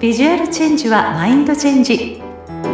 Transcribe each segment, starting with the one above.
ビジュアルチェンジはマインドチェンジ。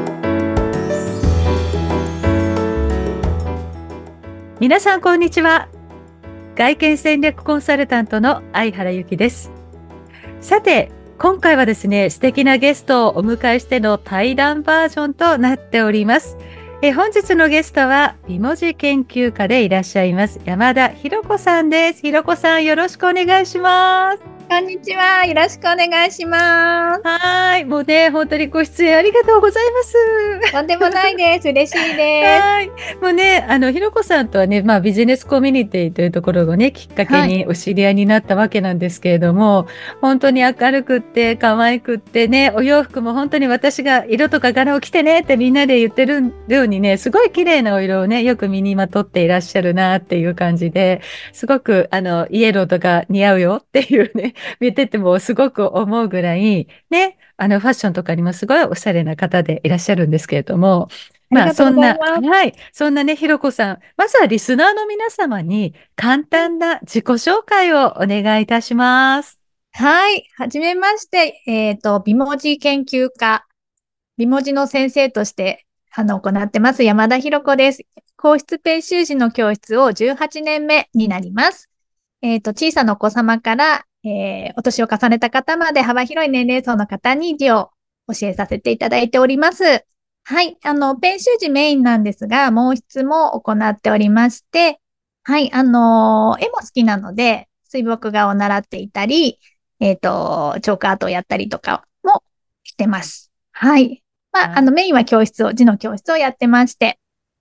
皆さんこんにちは。外見戦略コンサルタントの相原由紀です。さて、今回はですね、素敵なゲストをお迎えしての対談バージョンとなっております。本日のゲストは美文字研究家でいらっしゃいます山田博子さんです。博子さん、よろしくお願いします。 こんにちは。よろしくお願いします。 はい。もうね、本当にご出演ありがとうございます。 とんでもないです。嬉しいです。 はい。もうね、ひろこさんとはね、ビジネスコミュニティというところがね、きっかけにお知り合いになったわけなんですけれども、本当に明るくって、可愛くってね、お洋服も本当に私が色とか柄を着てねってみんなで言ってるようにね、すごい綺麗なお色をね、よく身にまとっていらっしゃるなっていう感じで、すごく、イエローとか似合うよっていうね、見ててもすごく思うぐらい、ね、ファッションとかにもすごいおしゃれな方でいらっしゃるんですけれども、 ありがとうございます。 はい、そんなね、ひろこさん、まずはリスナーの皆様に簡単な自己紹介をお願いいたします。 はい。はじめまして。美文字研究家、美文字の先生として、行ってます山田博子です。皇室編集士の教室を18年目になります。小さなお子様から、お年を重ねた方まで幅広い年齢層の方に字を教えさせていただいております。はい。編集時メインなんですが、毛筆も行っておりまして、はい。絵も好きなので、水墨画を習っていたり、チョークアートをやったりとかもしてます。はい。メインは字の教室をやってまして、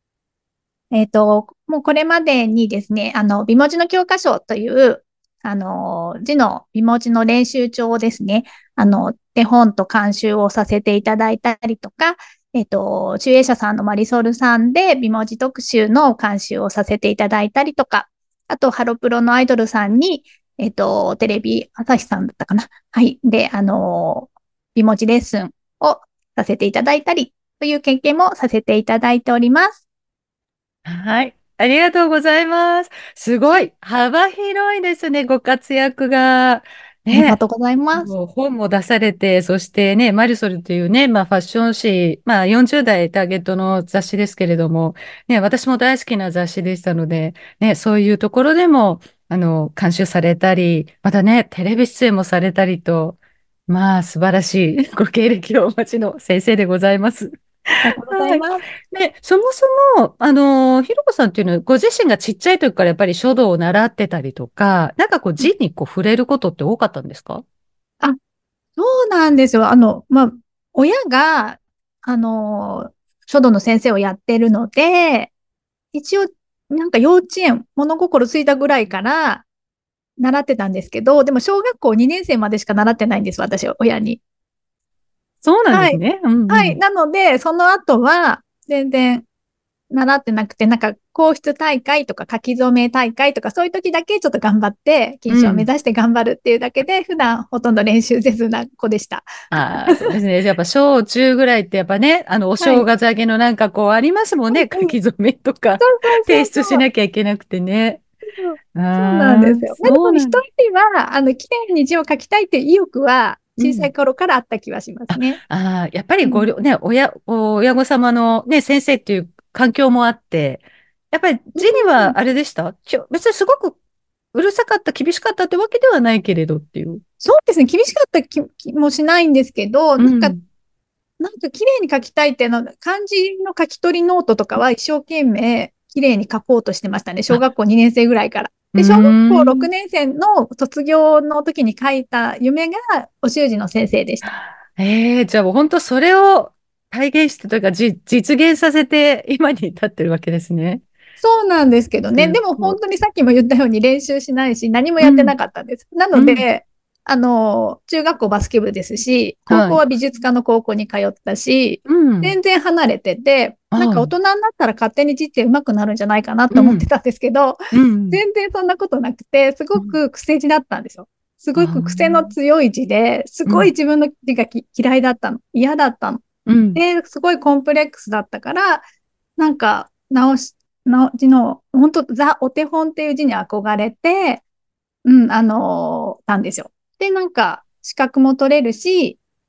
もうこれまでにですね、美文字の教科書という、字の美文字の練習帳をですね、手本と監修をさせていただいたりとか、集英社さんのマリソルさんで美文字特集の監修をさせていただいたりとか、あと、ハロプロのアイドルさんに、テレビ朝日さんだったかな。はい。で、美文字レッスンをさせていただいたりという経験もさせていただいております。 はい。ありがとうございます。すごい幅広いですね、ご活躍が。ね。 ありがとうございます。 もう本も出されて、そしてね、マリソルというね、ファッション誌、40代ターゲットの雑誌ですけれども、ね、私も大好きな雑誌でしたので、ね、そういうところでも、監修されたり、またね、テレビ出演もされたりと、素晴らしいご経歴をお持ちの先生でございます。 ありがとうございはい。 ます。 で、そもそも、ひろこさんっていうのは、ご自身がちっちゃい時からやっぱり書道を習ってたりとか、なんかこう字にこう触れることって多かったんですか？ あ、そうなんですよ。親が、あの、書道の先生をやってるので、一応、なんか幼稚園、物心ついたぐらいから習ってたんですけど、でも小学校2年生までしか習ってないんです、私、親に。 そうなんではい。 すね。うんうはい。 ん。 なので、その後は、全然習ってなくて、なんか、皇室大会とか書き初め大会とか、そういう時だけちょっと頑張って、金賞を目うん。 指して頑張るっていうだけで、普段ほとんど練習せずな子でした。 ああ、そうですね。やっぱ小中ぐらいってやっぱね、お正はい。 月明けのなんかこうありますもんね。書うんうん。 き初めとかそうそう提そうそう。 出しなきゃいけなくてね。 そうそうなんああ、 ですよ。でも一そうなんだ。 人は、綺麗に字を書きたいっていう意欲は、小さいうん。 頃からあった気はしますね。 やっぱりうん。 ね、親御様のね、先生っていう環境もあって、やっぱりう字にん、 はあれでした？別にすごくうるさかった、厳しかったってわけではないけれどっていう。 そうですね。厳しかった気もしないんですけど、 うんなんか綺麗に書きたいっていうの、漢字の書き取りノートとかは一生懸命綺麗に書こうとしてましたね。小あ、 学校2年生ぐらいから。 うーで、小学校6 ん。 年生の卒業の時に書いた夢がお習字の先生でした。 じゃあもう本当それを体現してというか、実現させて今に至ってるわけですね。 そうなんですけどね。でもすごい。 本当にさっきも言ったように練習しないし、何もやってなうん、 かったんです。なうん、 ので、中学校バスケ部ですし、高はい。 校は美術科の高校に通ったし、 うん、 全然離れてて、なんか大はい。 人になったら勝手に字って上手くなるんじゃないかなうん、 と思ってたんですけど、 うん、 全然そんなことなくて、すごうん。 く癖字だったんですよ。すごく癖のあ強い字で、すーうん、 ごい自分の字が嫌いだったの。嫌だったの。 うん。 で、すごいコンプレックスだったから、なんか、字の、本当ザ・お手本っていう字に憧れて、たんですよ。で、なんか、資格も取れるし、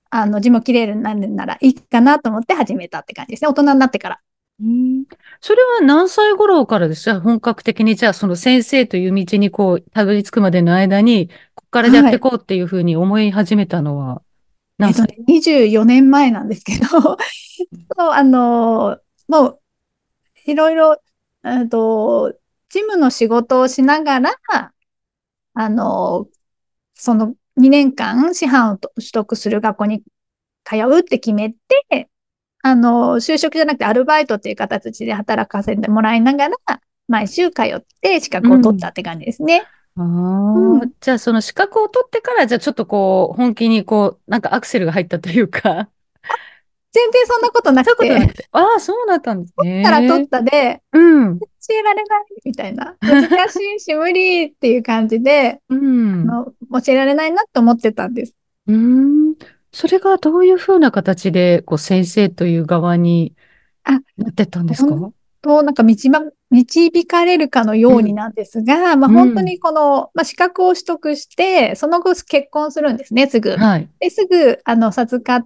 字も綺麗になるならいいかなと思って始めたって感じですね。大人になってから。 うん。それは何歳頃からですか？本格的に、じゃあその先生という道にこう、たどり着くまでの間に、ここからやっはい。 ていこうっていうふうに思い始めたのは何歳？ 24年前なんですけど、そう、もう、いろいろ、えっと、事務の仕事をしながら、あの、その2年間、師範を取得する学校に通うって決めて、就職じゃなくてアルバイトっていう形で働かせてもらいながら、毎週通って資格を取ったうん。 って感じですね。 ああ、 うん。 じゃあその資格を取ってから、じゃあちょっとこう、本気にこう、なんかアクセルが入ったというか、 全然そんなことなそういうことじゃなくて、 くて、ああ、そうだったんです取っね。 たで、 うん。 教えられないみたいな、難しいし無理っていう感じで、 うん。 教えられないなと思ってたんです。 うん。それがどういうふうな形で、こう、先生という側にあ、 なってったんですか？ 本当、なんか導かれるかのようにうん。 なんですが、 う本当ん。 に資格を取得して、その後結婚するんですね、すぐ。 はい。 で、すぐ、授かって、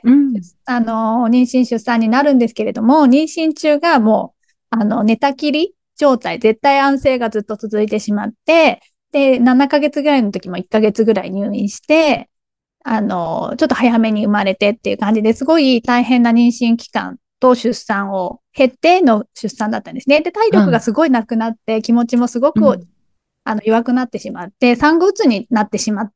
うん。 妊娠出産になるんですけれども、妊娠中がもう、寝たきり状態、絶対安静がずっと続いてしまって、で、7ヶ月ぐらいの時も1ヶ月ぐらい入院して、ちょっと早めに生まれてっていう感じですごい大変な妊娠期間と出産を経ての出産だったんですね。で、体力はい。 がすごいなくなって、気持ちもすごくうん。 弱くなってしまって、産後うつになってしまって、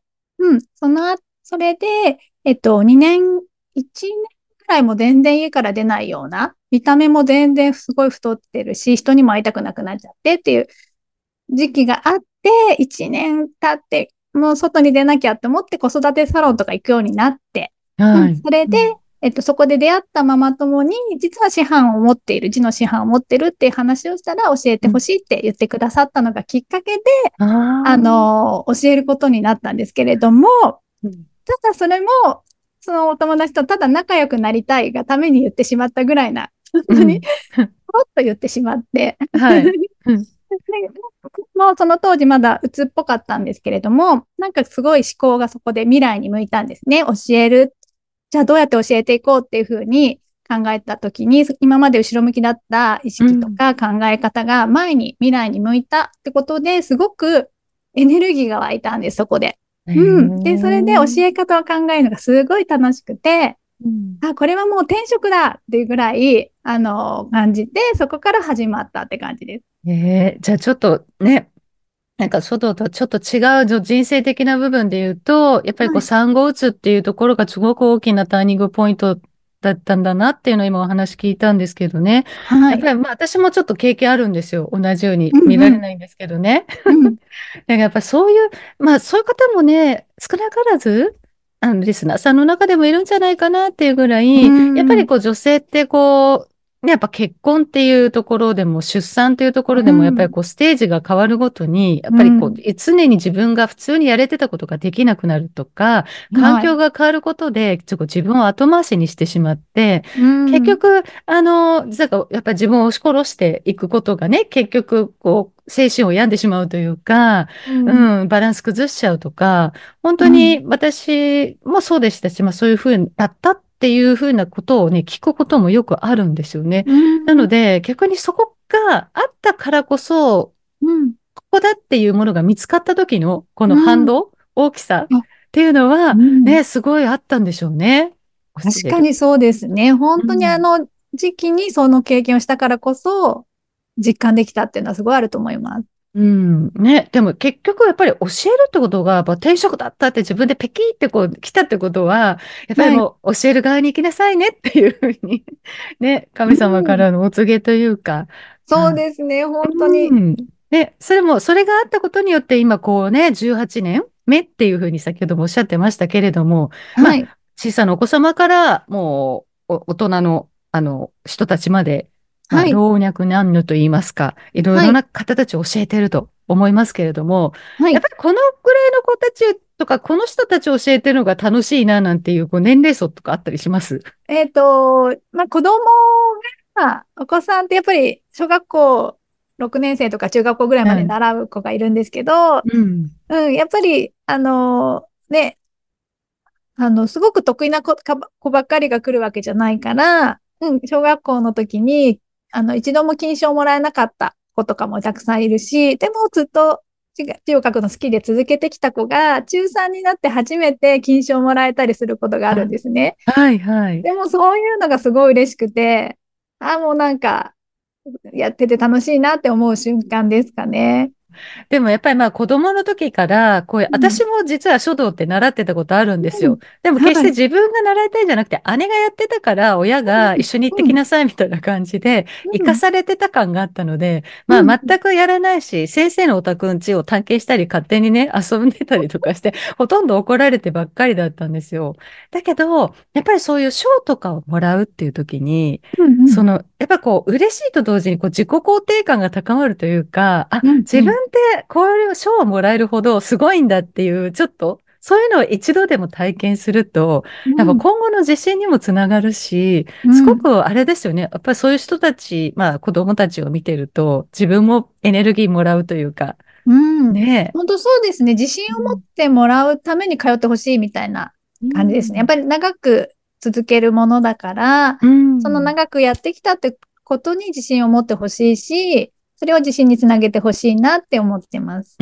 それで、2年、1年くらいも全然家から出ないような、見た目も全然すごい太ってるし、人にも会いたくなくなっちゃってっていう時期があって、1年経って、もう外に出なきゃって思って子育てサロンとか行くようになって、 はい。 それで、 うん。 そこで出会ったママ友に、実は師範を持っている、字の師範を持ってるっていう話をしたら、教えてうん。 ほしいって言ってくださったのがきっかけで、 ああ。 教えることになったんですけれども、 うん。 ただそれも、そのお友達とただ仲良くなりたいがために言ってしまったぐらいな、本当に、 うん。 ポロッと言ってしまって、 はい。うん。 もうその当時まだ鬱っぽかったんですけれども、なんかすごい思考がそこで未来に向いたんですね。教える。じゃあどうやって教えていこうっていうふうに考えたときに、今まで後ろ向きだった意うん。 識とか考え方が前に未来に向いたってことですごくエネルギーが湧いたんです、そこで。 へうん。で、それで教え。 え方を考えるのがすごい楽しくて、 うん。 あ、これはもう転職だっていうぐらい、感じで、そこから始まったって感じです。 じゃあちょっとね、なんか外とちょっと違う人生的な部分で言うと、やっぱりこうはい。 産後うつっていうところがすごく大きなターニングポイントだったんだなっていうのを今お話聞いたんですけどね。 はい。 やっぱりまあ私もちょっと経験あるんですよ。同じように見うんうん。 られないんですけどね。 うん。 だからやっぱそういう、まあそういう方もね、少なからず、リスナーさんの中でもいるんじゃないかなっていうぐらうい、やっぱりん。 こう女性ってこう、ね、やっぱ結婚っていうところでも出産っていうところでもやっぱりうん。 こうステージが変わるごとにやっぱりこううん。 常に自分が普通にやれてたことができなくなるとか環はい。 境が変わることでちょっと自分を後回しにしてしまってうん。 結局なんかやっぱり自分を押し殺していくことがね結局こう精神を病んでしまうというか、 うん。 うん、バランス崩しちゃうとか本当うん。 に私もそうでしたし、まあ、そういうふうにだったっていうふうなことをね、聞くこともよくあるんですよね。 うん。 なので、逆にそこがあったからこそ、 うん。 ここだっていうものが見つかった時のこのうん。 反動、大きさっあ、 ていうのは、 うん。 ね、すごいあったんでしょうね。教える。 確かにそうですね。本当にあうん。 の時期にその経験をしたからこそ、実感できたっていうのはすごいあると思います。 うん。ね。でも結局やっぱり教えるってことが、やっぱ転職だったって自分でペキってこう来たってことは、やっぱりはい。 もう教える側に行きなさいねっていうふうにね、 う神様かん。 らのお告げというか、 そうですね。本当に。 うん。で、それも、それがあったことによって、今こうね、18年目っていうふうに先ほどもおっしゃってましたけれども、まあ、 はい。 小さなお子様から、もう、大人の、人たちまで、まあ、 はい。 老若男女といいますか、いろいはい。 ろな方たちを教えてると思いますけれども、 はい。 やっぱりこのぐらいの子たちとか、この人たちを教えてるのが楽しいな、なんていう、こう、年齢層とかあったりします？ 子供が、お子さんってやっぱり小学校6年生とか中学校ぐらいまではい。 習う子がいるんですけど、 うん。 うん、やっぱり、 すごく得意な子ばっかりが来るわけじゃないから、小学校の時に、一度も金賞をもらえなかった子とかもたくさんいるし、でもずっと字を書くの好きで続けてきた子が、中3になって初めて金賞をもらえたりすることがあるんですね。 はいはい。 でもそういうのがすごい嬉しくて、もうなんか、やってて楽しいなって思う瞬間ですかね。 でもやっぱりまあ子供の時から、こういう、 うん。 私も実は書道って習ってたことあるんですうん。 よ。でも決してはい。 自分が習いたいんじゃなくて、姉がやってたから親が一緒に行ってうん。 きなさいみたいな感じで、行かうん。 されてた感があったので、まうん。 あ全くやらないし、先生のお宅ん家を探検したり勝手にね、遊んでたりとかして、ほとんど怒られてばっかりだったんですよ。だけど、やっぱりそういう賞とかをもらうっていう時に、 うん。うん。 やっぱこう、嬉しいと同時にこう自己肯定感が高まるというか、あ、 うん。 自分ってこういう賞をもらえるほどすごいんだっていう、ちょっと、そういうのを一度でも体験すると、やっぱうん。 今後の自信にもつながるし、 うん。 すごくあれですよね。やっぱりそういう人たち、まあ子供たちを見てると、自分もエネルギーもらうというか、 うん。 ね本当そうですね。自信え。 を持ってもらうために通ってほしいみたいなう感じですね。やっん。 ぱり長く続けるものだから、 うん。 その長くやってきたってことに自信を持ってほしいし、それを自信につなげてほしいなって思ってます。 うん。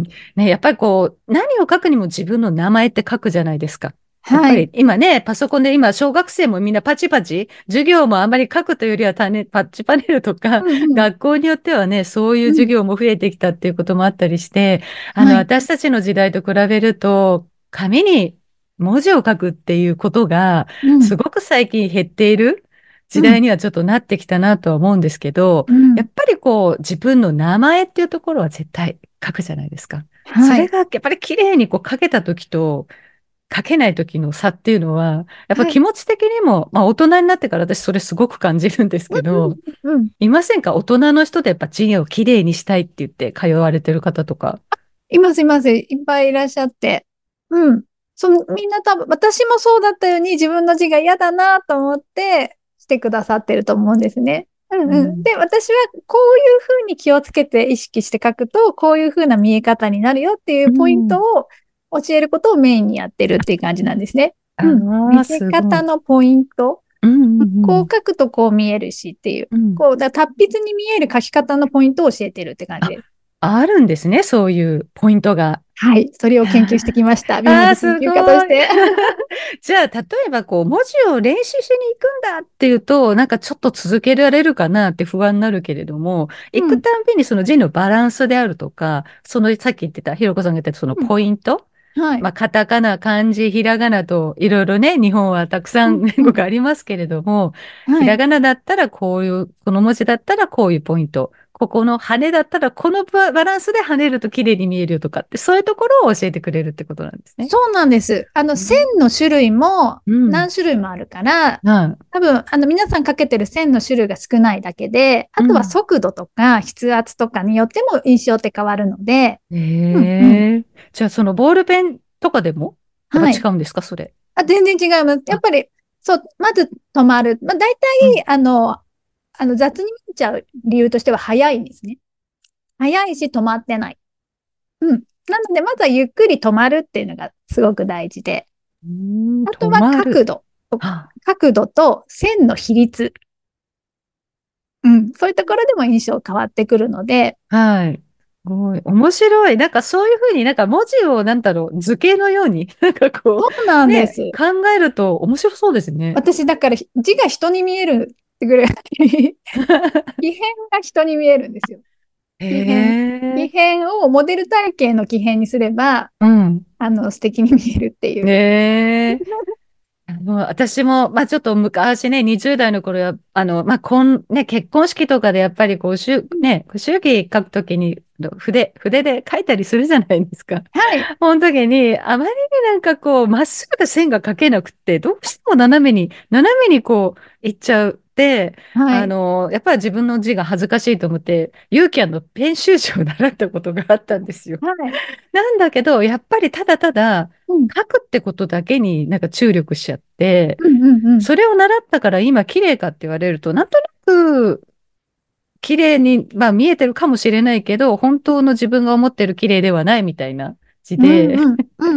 ね、やっぱりこう、何を書くにも自分の名前って書くじゃないですか。やっぱりはい。 今ね、パソコンで今、小学生もみんなパチパチ、授業もあまり書くというよりはパッチパネルとか、 うんうん。 学校によってはね、そういううん。 授業も増えてきたっていうこともあったりして、 はい。 私たちの時代と比べると、紙に文字を書くっていうことが、 うん。 すごく最近減っている時うん。 代にはちょっとなってきたなとは思うんですけど、 うん。 やっぱりこう、自分の名前っていうところは絶対書くじゃないですか。そはい。 れがやっぱり綺麗にこう書けた時と書けない時の差っていうのは、やっぱはい。 気持ち的にも、まあ大人になってから私それすごく感じるんですけど、 うん。うん。 いませんか？大人の人でやっぱ字を綺麗にしたいって言って通われてる方とか。 います、います。いっぱいいらっしゃって。うん。みんな多分、私もそうだったように自分の字が嫌だなと思ってしてくださってると思うんですね。うんうん。 うん。 で、私はこういうふうに気をつけて意識して書くと、こういうふうな見え方になるよっていううポイントん。 を教えることをメインにやってるっていう感じなんですね。うん。見ああ、 せすごい。 方のポイント。 うんうんうん。 こう書くとこう見えるしっていう。 うん。 こう、達筆に見える書き方のポイントを教えてるって感じあ、 です。 あるんですね、そういうポイントが。 はい。それを研究してきました。美文ああ、 字研すご究家としい。 て。 じゃあ、例えばこう、文字を練習しに行くんだっていうと、なんかちょっと続けられるかなって不安になるけれども、行うん。 くたんびにその字のバランスであるとか、そのさっき言ってた、ひろこさんが言ってたそのうん。 ポイント、 はい。 まあ、カタカナ、漢字、ひらがなといろいろね、日本はたくさうん。 ん言うん。 語がありますけれども、ひはい。 らがなだったらこういう、この文字だったらこういうポイント、ここの羽だったらこのバランスで跳ねると綺麗に見えるよとかって、そういうところを教えてくれるってことなんですね。 そうなんです。線うん。 の種類もうん。 何種類もあるから、 はい。 多分、皆さんかけてる線の種類が少ないだけで、あとはうん。 速度とか筆圧とかによっても印象って変わるので、うんうん。 ええ。じゃあ、そのボールペンとかでもやっはい。 ぱ違うんですか、それ？ 全然違います。やっあ、 ぱり、そう、まず止まる。まあ、大うん。 体、雑に見えちゃう理由としては早いんですね。早いし止まってない。うん。なので、まずはゆっくり止まるっていうのがすごく大事で。 うーん、止あとはまる。 角度。 あ、 角度と線の比率。うん。そういうところでも印象変わってくるので、 はい。すごい。面白い。なんかそういうふうになんか文字をなんだろう、図形のように、なんかこそうなう、ね、 んです。 考えると面白そうですね。 私、だから字が人に見えるってぐらい異変が人に見えるんですよ。 へ異変。異え。 変をモデル体系の奇変にすれば、 うん。 素敵に見えるっていう。 ねえ。私も、まあちょっと昔ね、20代の頃は、まあね、結婚式とかでやっぱりこう、 うん。 ね、祝儀書くときに、筆で書いたりするじゃないですか。 はい。 その時に、あまりになんかこう、まっすぐな線が書けなくって、どうしても斜めにこう、いっちゃう。で、 はい。 やっぱり自分の字が恥ずかしいと思って、勇気編集長を習ったことがあったんですよ。 はい。 なんだけど、やっぱりただただうん。 書くってことだけになんか注力しちゃって、 うんうんうん。 それを習ったから今綺麗かって言われると、なんとなく綺麗に、まあ見えてるかもしれないけど、本当の自分が思ってる綺麗ではないみたいな字うんで、 うん。う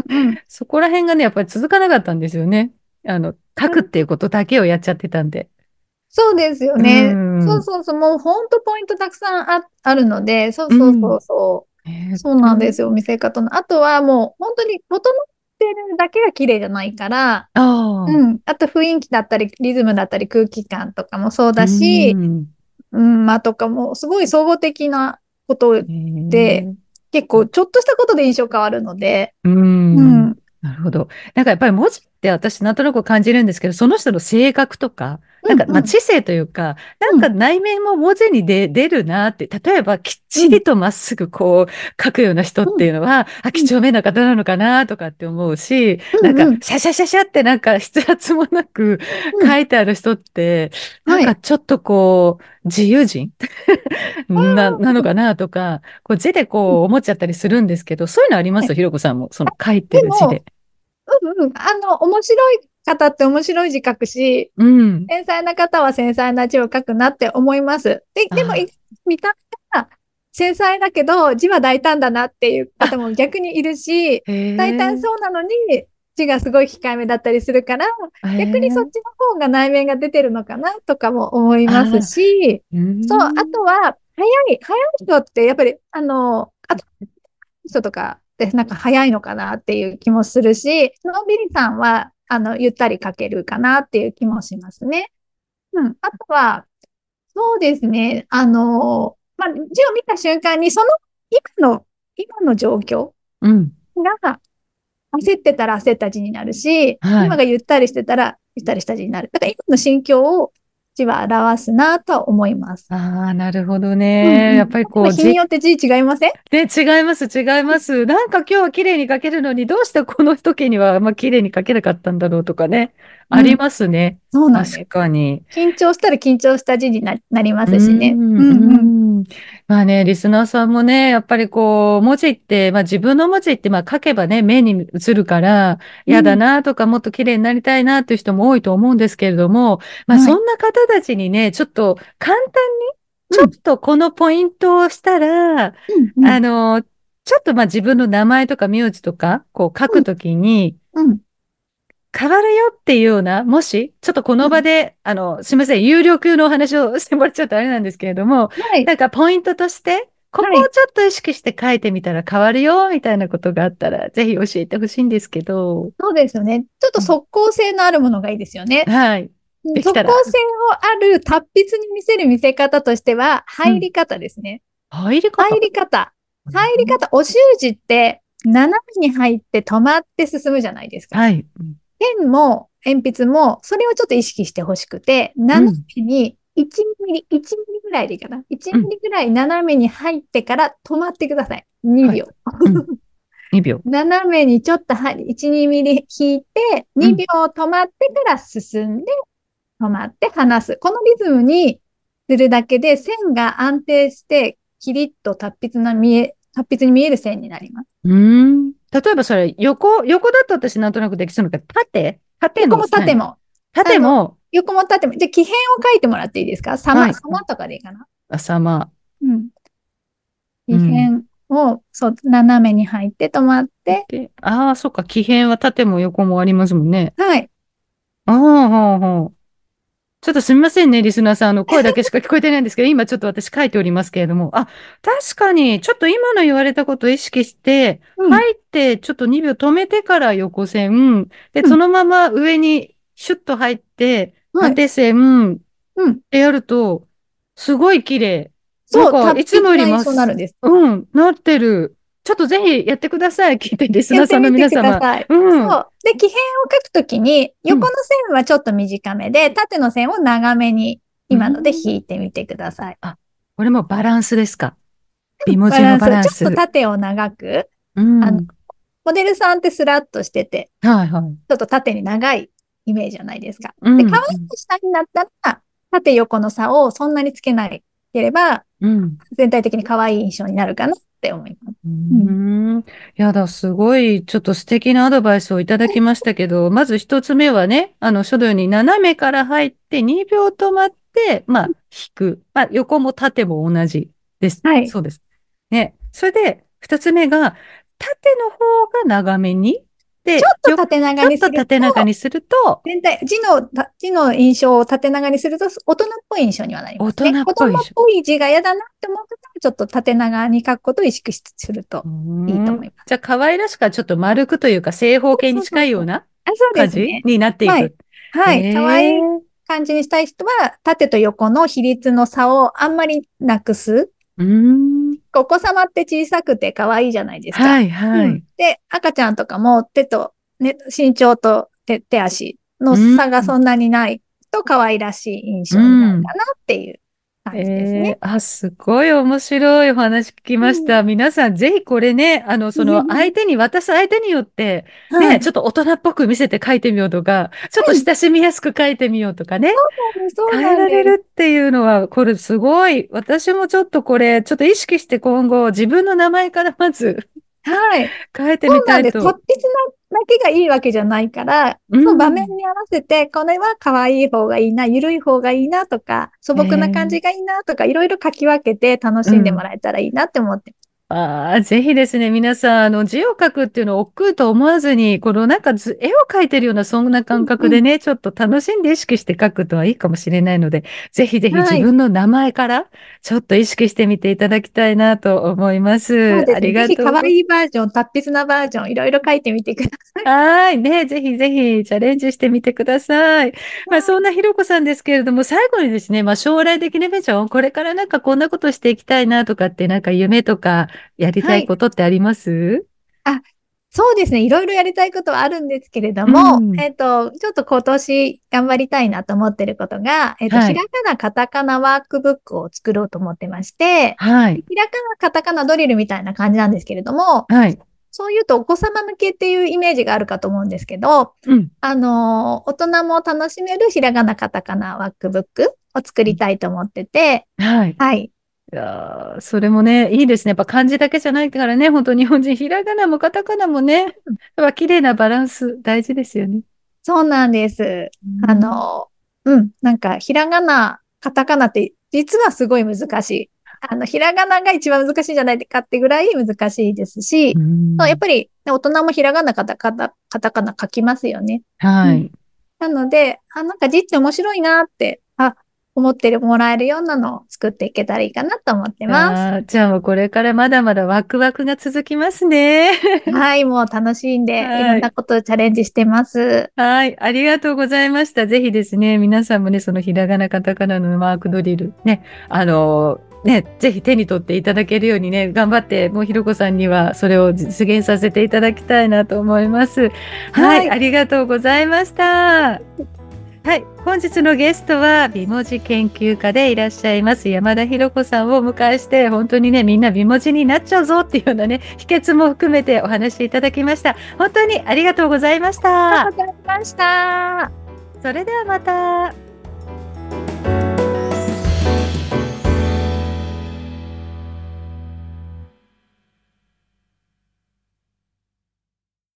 うん。 そこら辺がね、やっぱり続かなかったんですよね。書くっていうことだけをやっちゃってたんで。 そうですようね。そうん。 そうそう。もう本当ポイントたくさんあるので、そううん。 そうそうそう。 えーそうなんですよ、 と見せ方の。あとはもう本当に整ってるだけが綺麗じゃないから、 ああ、 うん。あと雰囲気だったり、リズムだったり、空気感とかもそううだし、 ん。 うん、まあとかも、すごい総合的なことえで、 ー結構ちょっとしたことで印象変わるので、 ううん。 ん、 なるほど。なんかやっぱり文字って私なんとなく感じるんですけど、その人の性格とか、なんかうん、うん、 まあ知性というか、なんうん、 か内面も文字に出るなって、例えばきっうん、 ちりとまっすぐこう書くような人っうん、 ていうのは、あ、几うん、 帳面な方なのかなとかって思うし、なんうん、うん、 かシャシャシャシャってなんか筆圧もなくうん、 書いてある人って、なんはい。 かちょっとこう、自由人あなのーかなとか、こう字でうん、 こう思っちゃったりするんですけど、そういうのありまはい。 すひろこさんも、その書いてる字で。 でも、うん、うん、面白い方って面白い字書くし、 うん。 繊細な方は繊細な字を書くなって思います。でも、 あ見た目が繊細だけど、字は大胆だなっていうあ、 方も逆にいるし、 へ大胆え、 そうなのに、字がすごい控えめだったりするから、 へ逆にそっえ、 ちの方が内面が出てるのかなとかも思いますああ、 し、 うそう、あん。 とは、早い人ってやっぱり、あと人とかってなんか早いのかなっていう気もするし、のんびりさんは、ゆったり書けるかなっていう気もしますね。うん。あとは、そうですね。まあ、字を見た瞬間に、その今の状況うん。 が焦ってたら焦った字になるし、 はい。 今がゆったりしてたらゆったりした字になる。だから今の心境を字は表すなとは思います。 ああ、なるほどうんね。 うん。 やっぱりこう、 でも日によって字違いません？ で、違います、違います。なんか今日は綺麗に書けるのに、どうしてこの時にはあんま綺麗に書けなかったんだろうとかね。ありうん。 ますね。確そうなんです。 かに。 緊張したら緊張した字になりまうーすしね。 ん、ううんうん。 ーん。まあね、リスナーさんもね、やっぱりこう、文字って、まあ自分の文字ってまあ書けばね、目に映るから、嫌だうん。 なとか、もっと綺麗になりたいなという人も多いと思うんですけれども、まあはい。 そんな方たちにね、ちょっと簡単に、ちょっうん。 とこのポイントをしたら、 うん。うん。 あの、ちょっとまあ自分の名前とか名字とか、こう書くときに、 うん。 変わるよっていうような、もし、ちょっとこうん。 の場で、すみません、有料級のお話をしてもらっちゃうとあれなんですけれども、 はい。 なんかポイントとして、こはい。 こをちょっと意識して書いてみたら変わるよ、みたいなことがあったら、ぜひ教えてほしいんですけど。 そうですよね。ちょっとうん即効性のあるものがいいですよね。 はい。 うんできたら。 即効性をある達筆に見せる見せ方としては、 うん。 入り方ですね。 入り入方。 り方。 うんお習字って斜めに入って止まって進むじゃないですか。 はい。うんペンも鉛筆もそれをちょっと意識してほしくて、斜うん。 めに1ミリ、1ミリぐらいでいいかな。1 うんミリぐらい斜めに入ってから止まってください。 はい。 2秒。 うん。2秒。 斜めにちょっと1、2ミリ引いて、2 うん。 秒止まってから進んで、止まって離す。このリズムにするだけで線が安定して、キリッと達筆に見える線になります。 うーん。例えばそれ、横だと私なんとなくできそうなのが、縦横の、何も縦も。あの、 縦も、 横も縦も。じゃあ、木片を書いてもらっていいですか？ はい。 様とかでいいかな。 朝間。 うん。木うん。 片を、そう、斜めに入って止まって、 で、ああ、そっか、木片は縦も横もありますもんね。 はい。 ああ、ほうほう。ちょっとすみませんね、リスナーさん。声だけしか聞こえてないんですけど、今ちょっと私書いておりますけれども。あ、確かに、ちょっと今の言われたことを意識して、 うん。 入って、ちょっと2秒止めてから横線。で、 うん。 そのまま上にシュッと入って、 はい。 縦線っうん。 てやると、すごい綺麗。なんそう、 か、 達いつもより筆な印象になます。 るんです。 うん、なってる。ちょっとぜひやってください。聞いて、リスやっナーさんのてみてくだ皆様。 さい。 うん。 そう。で、木片を書くときに、 うん。 横の線はちょっと短めで、縦の線を長めに、 う今のでん。 引いてみてください。 あ、これもバランスですか。美文字のババランス。ちょっとランス。 縦を長く、 うあの、 ん。 モデルさんってスラッとしてて、 はいはい。 ちょっと縦に長いイメージじゃないですか。で、可愛うん。うん。 く下になったら、縦横の差をそんなにつけなければ、 うん。 全体的に可愛い印象になるかなって思います。 ううん。 ーん。やだ、すごい、ちょっと素敵なアドバイスをいただきましたけど、まず一つ目はね、書道に斜めから入って2秒止まって、まあ、引く。まあ、横も縦も同じです。 はい。 そうです。ね。それで、二つ目が、縦の方が長めに。 で、 ちょっと縦長にすると、 ちょっと縦長にすると、 全体、字の印象を縦長にすると、大人っぽい印象にはなりますね。 大人っ子ぽい印象。 供っぽい字が嫌だなって思う方は、ちょっと縦長に書くことを意識するといいと思います。 じゃあ、可愛らしくはちょっと丸くというか、正方形にそうそうそう。 近いようなあ、そうで感すね。 じになっていはい。 く。 はい。可愛い感じにしたい人は、縦と横の比率の差をあんまりなくす。 うーん。 お子様って小さくて可愛いじゃないですか。 はい、はうん。 い。 で、赤ちゃんとかも手と、ね、身長と手足のう差がん。 そんなにないと可愛らしい印う象になるん。 かなっていう感じですね。 すごい面白いお話聞きうん。 ました。皆さん、ぜひこれね、渡す相手によって、ね、ちょはい。 っと大人っぽく見せて書いてみようとか、ちょっとうん。 親しみやすく書いてみようとかね、 そう変えられなんです。 るっていうのは、これすごい。私もちょっとこれ、ちょっと意識して今後、自分の名前からまずはい。 変えてみそうなんです。達たいと。 筆なだけがいいわけじゃないから、 うそう場面ん。 に合わせて、これは可愛い方がいいな、緩い方がいいなとか、素朴な感じえがいいなとか、いろいろ書き分けて楽しんでもうん。 らえたらいいなって思って。 ぜひですね、皆さん、字を書くっていうのを億劫と思わずに、このなんか絵を描いてるような、そんな感うんうん。 覚でね、ちょっと楽しんで意識して書くとはいいかもしれないので、ぜひぜひ自はい。 分の名前から、ちょっと意識してみていただきたいなと思います。あそうですね。ぜりがとうひ可愛いバージョン、達筆なバージョン、いろいろ書いてみてください。 はい。ね、ぜひぜひチャレンジしてみてください。そんなひろこさんですけれども、最後にですね、将来的なビジョン、これからなんかこんなことしていきたいなとかって、なんか夢とかやりたはい。 いことってあります？ あ、そうですね。いろいろやりたいことはあるんですけれどうも、 ん。 ちょっと今年頑張りたいなと思ってることが、ひらはい。 がな、カタカナワークブックを作ろうと思ってまして、 はい。 ひらがな、カタカナドリルみたいな感じなんですけれども、 はい。 そういうとお子様向けっていうイメージがあるかと思うんですけど、 うん。 大人も楽しめるひらがな、カタカナワークブックを作りたいと思ってて、 はい。 はい。 いやそれもね、いいですね。やっぱ漢字だけじゃないからね、本当日本人、ひらがなもカタカナもね、やっぱ綺麗なバランス大事ですよね。 そうなんです。 うん。 なんか、ひらがな、カタカナって実はすごい難しい。ひらがなが一番難しいんじゃないかってぐらい難しいですうし、やっん。 ぱり、ね、大人もひらがな、カタカナ書きますよね。うん。 はい。 なので、なんか字って面白いなって、思ってもらえるようなのを作っていけたらいいかなと思ってます。 じゃあもうこれからまだまだワクワクが続きますね。 はい、もう楽しんでいろはい。 んなことをチャレンジしてます。 はい。ありがとうございました。ぜひですね、皆さんもね、そのひらがな、カタカナのマークドリル、ね、ぜひ手に取っていただけるようにね、頑張って、もうひろこさんにはそれを実現させていただきたいなと思います。はい。 はい。 ありがとうございました。はい。本日のゲストは、美文字研究家でいらっしゃいます、山田博子さんをお迎えして、本当にね、みんな美文字になっちゃうぞっていうようなね、秘訣も含めてお話しいただきました。本当にありがとうございました。 ありがとうございました。 それではまた。